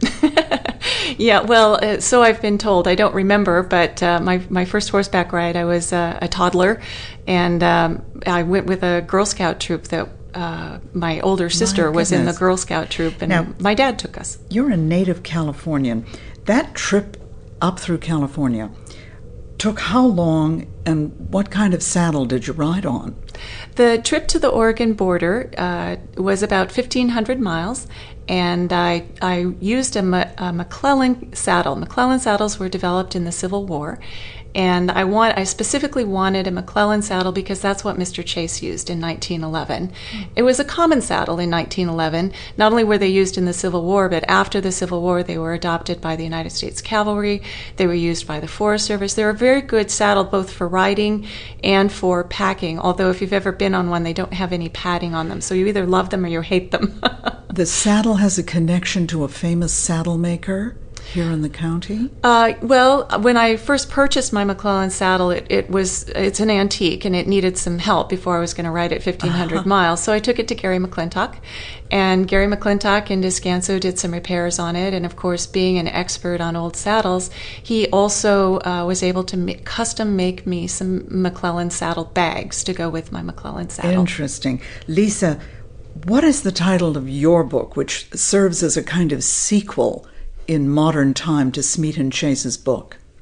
Yeah, well, uh, so I've been told. I don't remember, but uh, my my first horseback ride, I was uh, a toddler, and um, I went with a Girl Scout troop that uh, my older sister my was in the Girl Scout troop, and now, my dad took us. You're a native Californian. That trip up through California took how long, and what kind of saddle did you ride on? The trip to the Oregon border uh, was about fifteen hundred miles, and I I used a, a McClellan saddle. McClellan saddles were developed in the Civil War, and I want I specifically wanted a McClellan saddle because that's what Mister Chase used in nineteen eleven. Mm. It was a common saddle in nineteen eleven. Not only were they used in the Civil War, but after the Civil War they were adopted by the United States Cavalry. They were used by the Forest Service. They're a very good saddle both for riding and for packing, although if you've ever been on one, they don't have any padding on them, so you either love them or you hate them. The saddle has a connection to a famous saddle maker here in the county? Uh, well, when I first purchased my McClellan saddle, it, it was it's an antique, and it needed some help before I was going to ride it fifteen hundred uh-huh. miles. So I took it to Gary McClintock, and Gary McClintock in Descanso did some repairs on it. And of course, being an expert on old saddles, he also uh, was able to make, custom make me some McClellan saddle bags to go with my McClellan saddle. Interesting. Lisa, what is the title of your book, which serves as a kind of sequel in modern time to Smeaton Chase's book?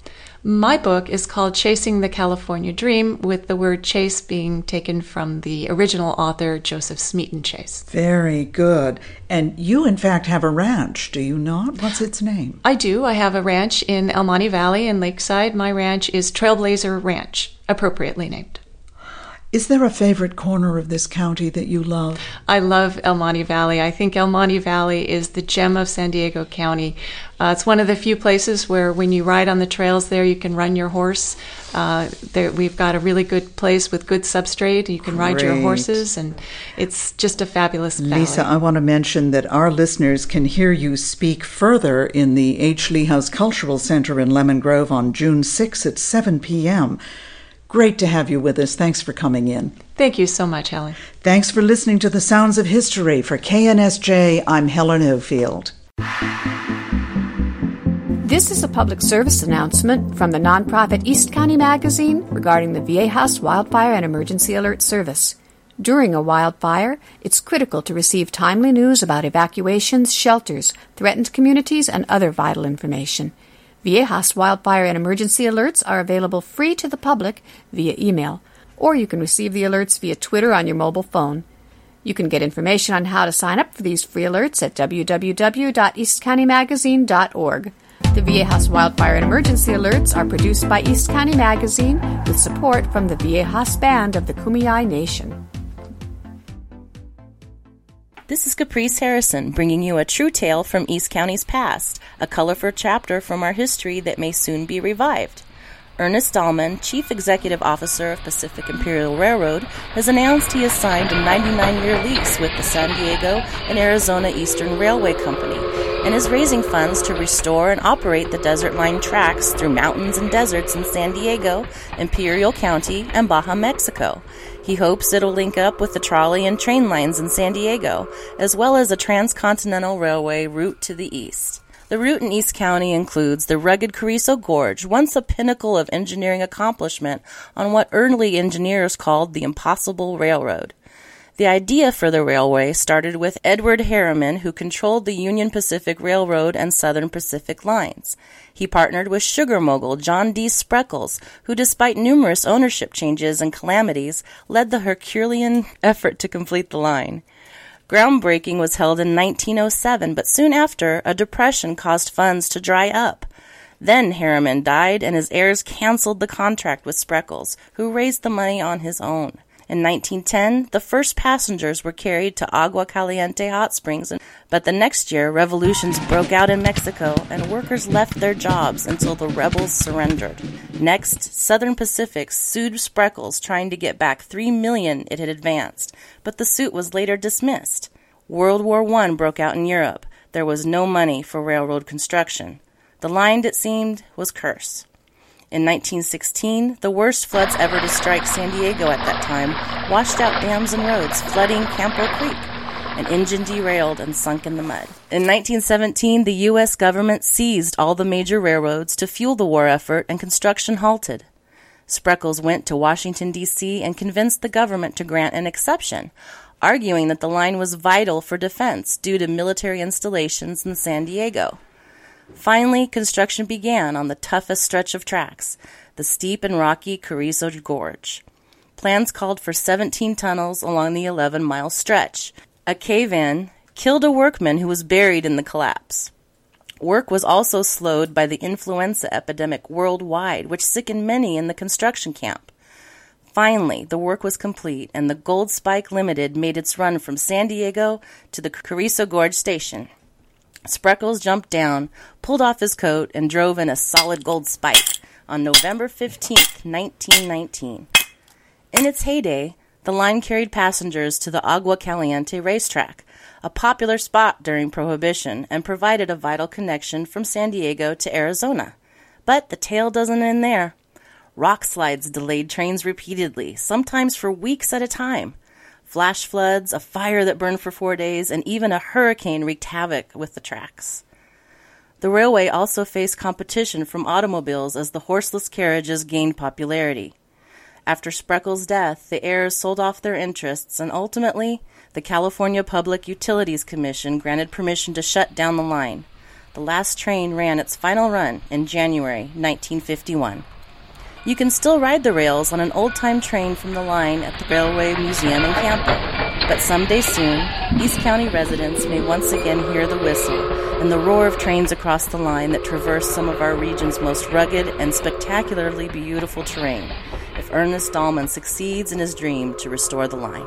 My book is called Chasing the California Dream, with the word chase being taken from the original author, Joseph Smeaton Chase. Very good. And you, in fact, have a ranch, do you not? What's its name? I do. I have a ranch in El Monte Valley in Lakeside. My ranch is Trailblazer Ranch, appropriately named. Is there a favorite corner of this county that you love? I love El Monte Valley. I think El Monte Valley is the gem of San Diego County. Uh, it's one of the few places where when you ride on the trails there, you can run your horse. Uh, there, we've got a really good place with good substrate. You can ride your Great. horses, and it's just a fabulous valley. Lisa, I want to mention that our listeners can hear you speak further in the H. Lee House Cultural Center in Lemon Grove on June sixth at seven p.m. Great to have you with us. Thanks for coming in. Thank you so much, Helen. Thanks for listening to The Sounds of History. For K N S J, I'm Helen Ofield. This is a public service announcement from the nonprofit East County Magazine regarding the Viejas Wildfire and Emergency Alert Service. During a wildfire, it's critical to receive timely news about evacuations, shelters, threatened communities, and other vital information. Viejas Wildfire and Emergency Alerts are available free to the public via email, or you can receive the alerts via Twitter on your mobile phone. You can get information on how to sign up for these free alerts at w w w dot east county magazine dot org. The Viejas Wildfire and Emergency Alerts are produced by East County Magazine with support from the Viejas Band of the Kumeyaay Nation. This is Caprice Harrison, bringing you a true tale from East County's past, a colorful chapter from our history that may soon be revived. Ernest Dahlman, Chief Executive Officer of Pacific Imperial Railroad, has announced he has signed a ninety-nine year lease with the San Diego and Arizona Eastern Railway Company and is raising funds to restore and operate the Desert Line tracks through mountains and deserts in San Diego, Imperial County, and Baja, Mexico. He hopes it'll link up with the trolley and train lines in San Diego, as well as a transcontinental railway route to the east. The route in East County includes the rugged Carrizo Gorge, once a pinnacle of engineering accomplishment on what early engineers called the Impossible Railroad. The idea for the railway started with Edward Harriman, who controlled the Union Pacific Railroad and Southern Pacific lines. He partnered with sugar mogul John D. Spreckels, who, despite numerous ownership changes and calamities, led the Herculean effort to complete the line. Groundbreaking was held in nineteen oh seven, but soon after, a depression caused funds to dry up. Then Harriman died, and his heirs canceled the contract with Spreckels, who raised the money on his own. In nineteen ten, the first passengers were carried to Agua Caliente Hot Springs, but the next year, revolutions broke out in Mexico, and workers left their jobs until the rebels surrendered. Next, Southern Pacific sued Spreckels, trying to get back three million dollars it had advanced, but the suit was later dismissed. World War One broke out in Europe. There was no money for railroad construction. The line, it seemed, was cursed. In nineteen sixteen, the worst floods ever to strike San Diego at that time washed out dams and roads, flooding Campo Creek. An engine derailed and sunk in the mud. In nineteen seventeen, the U S government seized all the major railroads to fuel the war effort, and construction halted. Spreckels went to Washington, D C and convinced the government to grant an exception, arguing that the line was vital for defense due to military installations in San Diego. Finally, construction began on the toughest stretch of tracks, the steep and rocky Carrizo Gorge. Plans called for seventeen tunnels along the eleven mile stretch. A cave-in killed a workman who was buried in the collapse. Work was also slowed by the influenza epidemic worldwide, which sickened many in the construction camp. Finally, the work was complete, and the Gold Spike Limited made its run from San Diego to the Carrizo Gorge station. Spreckels jumped down, pulled off his coat, and drove in a solid gold spike on November fifteenth, nineteen nineteen. In its heyday, the line carried passengers to the Agua Caliente racetrack, a popular spot during Prohibition, and provided a vital connection from San Diego to Arizona. But the tale doesn't end there. Rock slides delayed trains repeatedly, sometimes for weeks at a time. Flash floods, a fire that burned for four days, and even a hurricane wreaked havoc with the tracks. The railway also faced competition from automobiles as the horseless carriages gained popularity. After Spreckels' death, the heirs sold off their interests, and ultimately, the California Public Utilities Commission granted permission to shut down the line. The last train ran its final run in January nineteen fifty-one. You can still ride the rails on an old-time train from the line at the Railway Museum in Campo. But someday soon, East County residents may once again hear the whistle and the roar of trains across the line that traverse some of our region's most rugged and spectacularly beautiful terrain, if Ernest Dahlman succeeds in his dream to restore the line.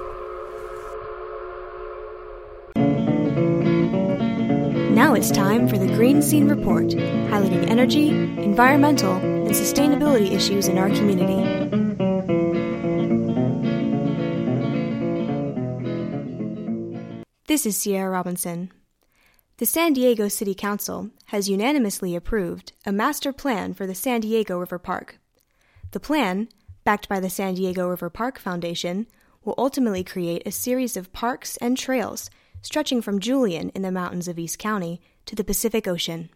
Now it's time for the Green Scene Report, highlighting energy, environmental, and sustainability issues in our community. This is Sierra Robinson. The San Diego City Council has unanimously approved a master plan for the San Diego River Park. The plan, backed by the San Diego River Park Foundation, will ultimately create a series of parks and trails stretching from Julian in the mountains of East County to the Pacific Ocean.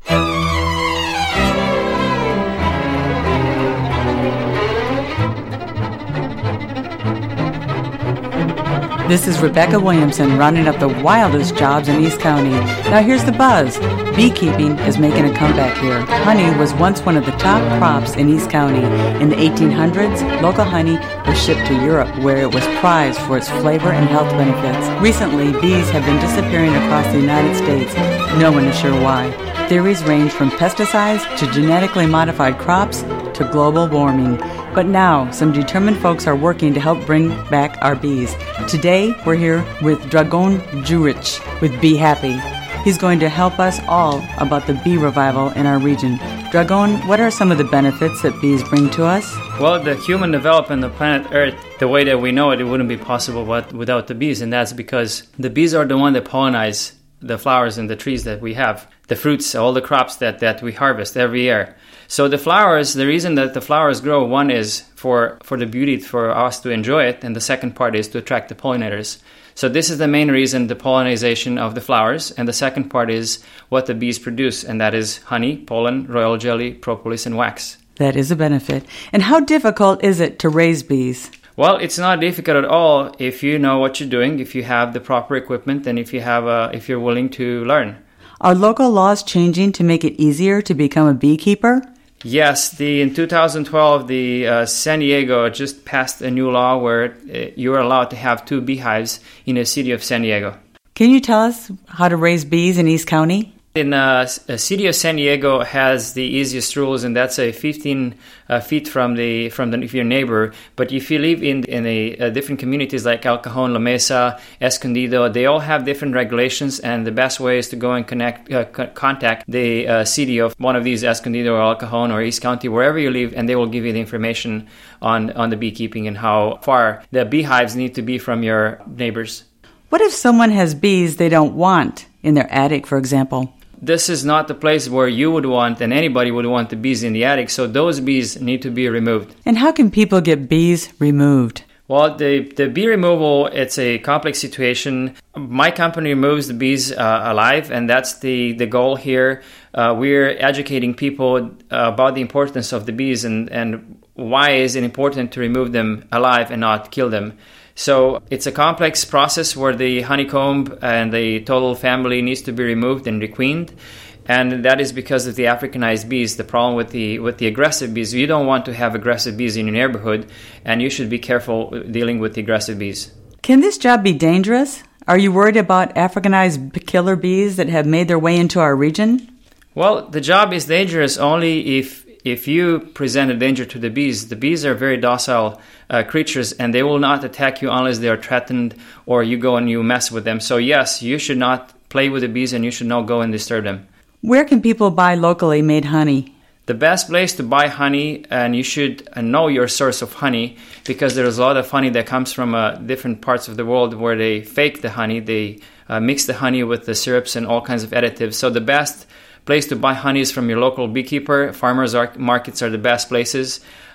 This is Rebecca Williamson rounding up the wildest jobs in East County. Now here's the buzz. Beekeeping is making a comeback here. Honey was once one of the top crops in East County. In the eighteen hundreds, local honey was shipped to Europe, where it was prized for its flavor and health benefits. Recently, bees have been disappearing across the United States. No one is sure why. Theories range from pesticides to genetically modified crops to global warming. But now, some determined folks are working to help bring back our bees. Today, we're here with Dragon Juric with Bee Happy. He's going to help us all about the bee revival in our region. Dragon, what are some of the benefits that bees bring to us? Well, the human development of planet Earth, the way that we know it, it wouldn't be possible without the bees, and that's because the bees are the one that pollinize the flowers and the trees that we have, the fruits, all the crops that, that we harvest every year. So the flowers, the reason that the flowers grow, one is for, for the beauty, for us to enjoy it, and the second part is to attract the pollinators. So this is the main reason, the pollination of the flowers, and the second part is what the bees produce, and that is honey, pollen, royal jelly, propolis, and wax. That is a benefit. And how difficult is it to raise bees? Well, it's not difficult at all if you know what you're doing, if you have the proper equipment, and if you have a, if you're willing to learn. Are local laws changing to make it easier to become a beekeeper? Yes, the in two thousand twelve, the uh, San Diego just passed a new law where uh, you are allowed to have two beehives in the city of San Diego. Can you tell us how to raise bees in East County? In uh, the city of San Diego has the easiest rules, and that's a fifteen uh, feet from the from the, your neighbor. But if you live in in a, uh, different communities like El Cajon, La Mesa, Escondido, they all have different regulations, and the best way is to go and connect uh, c- contact the uh, city of one of these, Escondido or El Cajon or East County, wherever you live, and they will give you the information on, on the beekeeping and how far the beehives need to be from your neighbors. What if someone has bees they don't want in their attic, for example? This is not the place where you would want and anybody would want the bees in the attic, so those bees need to be removed. And how can people get bees removed? Well, the, the bee removal, it's a complex situation. My company removes the bees uh, alive, and that's the, the goal here. Uh, we're educating people uh, about the importance of the bees and, and why is it important to remove them alive and not kill them. So it's a complex process where the honeycomb and the total family needs to be removed and requeened. And that is because of the Africanized bees. The problem with the with the aggressive bees, you don't want to have aggressive bees in your neighborhood, and you should be careful dealing with the aggressive bees. Can this job be dangerous? Are you worried about Africanized killer bees that have made their way into our region? Well, the job is dangerous only if if you present a danger to the bees. The bees are very docile uh, creatures, and they will not attack you unless they are threatened or you go and you mess with them. So yes, you should not play with the bees, and you should not go and disturb them. Where can people buy locally made honey? The best place to buy honey, and you should know your source of honey, because there's a lot of honey that comes from uh, different parts of the world where they fake the honey. They uh, mix the honey with the syrups and all kinds of additives. So the best place to buy honey is from your local beekeeper. Farmers markets are the best places.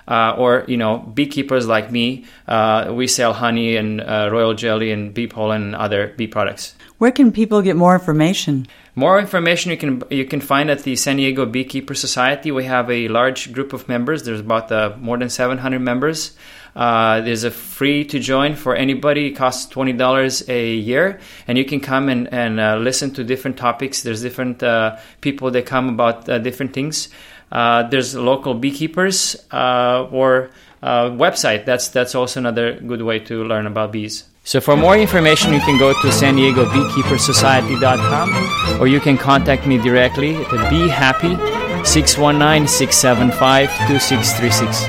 uh, or you know, beekeepers like me. Uh, we sell honey and uh, royal jelly and bee pollen and other bee products. Where can people get more information? More information you can you can find at the San Diego Beekeeper Society. We have a large group of members. There's about uh, more than seven hundred members. Uh, there's a free to join for anybody. It costs twenty dollars a year, and you can come and, and uh, listen to different topics. There's different uh, people that come about uh, different things. Uh, there's local beekeepers uh, or uh, website. That's that's also another good way to learn about bees. So for more information, you can go to san diego beekeeper society dot com, or you can contact me directly at Be Happy, six one nine, six seven five, two six three six.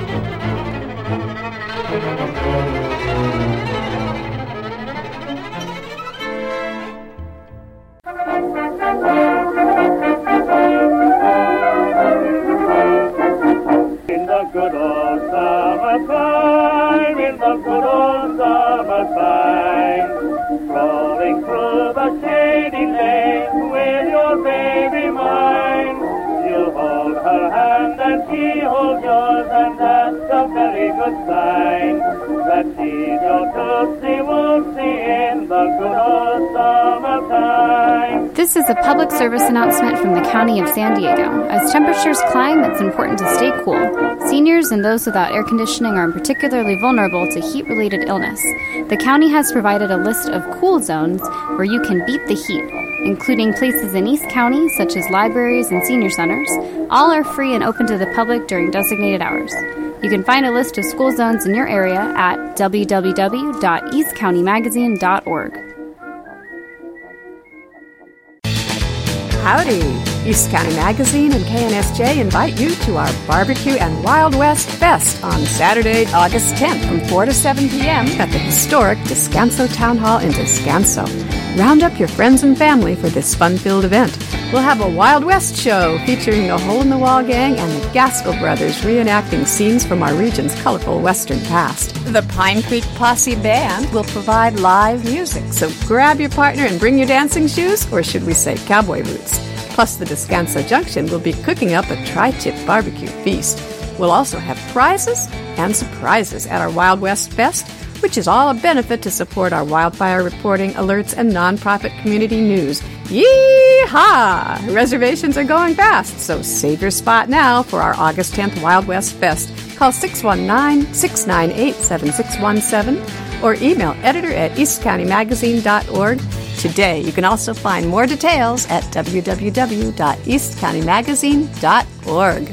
This is a public service announcement from the County of San Diego. As temperatures climb, it's important to stay cool. Seniors and those without air conditioning are particularly vulnerable to heat-related illness. The county has provided a list of cool zones where you can beat the heat, including places in East County such as libraries and senior centers. All are free and open to the public during designated hours. You can find a list of school zones in your area at w w w dot east county magazine dot org. Howdy! East County Magazine and K N S J invite you to our Barbecue and Wild West Fest on Saturday, August tenth from four to seven p.m. at the historic Descanso Town Hall in Descanso. Round up your friends and family for this fun-filled event. We'll have a Wild West show featuring the Hole in the Wall Gang and the Gaskell Brothers reenacting scenes from our region's colorful western past. The Pine Creek Posse Band will provide live music, so grab your partner and bring your dancing shoes, or should we say cowboy boots. Plus, the Descanso Junction will be cooking up a tri-tip barbecue feast. We'll also have prizes and surprises at our Wild West Fest, which is all a benefit to support our wildfire reporting, alerts, and nonprofit community news. Yee-haw! Reservations are going fast, so save your spot now for our August tenth Wild West Fest. Call six one nine, six nine eight, seven six one seven or email editor at east county magazine dot org. Today, you can also find more details at w w w dot east county magazine dot org.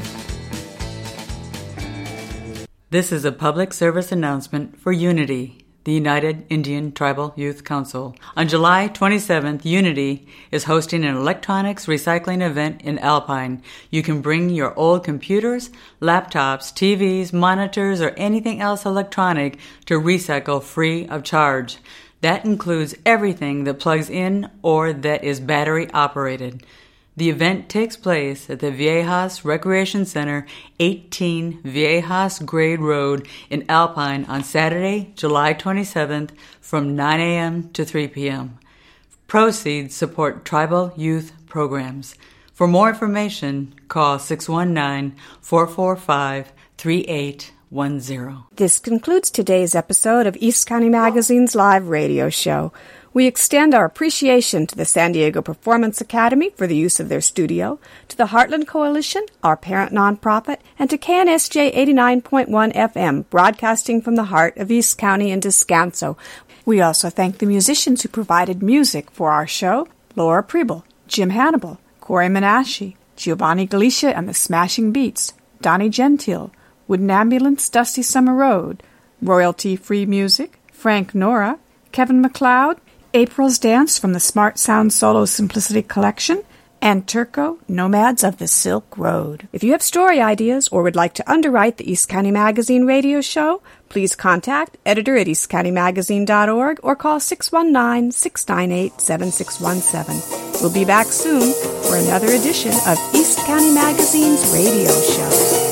This is a public service announcement for Unity, the United Indian Tribal Youth Council. On July twenty-seventh, Unity is hosting an electronics recycling event in Alpine. You can bring your old computers, laptops, T Vs, monitors, or anything else electronic to recycle free of charge. That includes everything that plugs in or that is battery operated. The event takes place at the Viejas Recreation Center, eighteen Viejas Grade Road in Alpine on Saturday, July twenty-seventh from nine a.m. to three p.m. Proceeds support tribal youth programs. For more information, call six one nine, four four five, three eight one zero. This concludes today's episode of East County Magazine's live radio show. We extend our appreciation to the San Diego Performance Academy for the use of their studio, to the Heartland Coalition, our parent nonprofit, and to K N S J eighty-nine point one F M, broadcasting from the heart of East County in Descanso. We also thank the musicians who provided music for our show: Laura Preble, Jim Hannibal, Corey Menashe, Giovanni Galicia and the Smashing Beats, Donnie Gentile, Wooden Ambulance, Dusty Summer Road, Royalty-Free Music, Frank Nora, Kevin MacLeod, April's Dance from the Smart Sound Solo Simplicity Collection, and Turco, Nomads of the Silk Road. If you have story ideas or would like to underwrite the East County Magazine radio show, please contact editor at east county magazine dot org or call six one nine, six nine eight, seven six one seven. We'll be back soon for another edition of East County Magazine's radio show.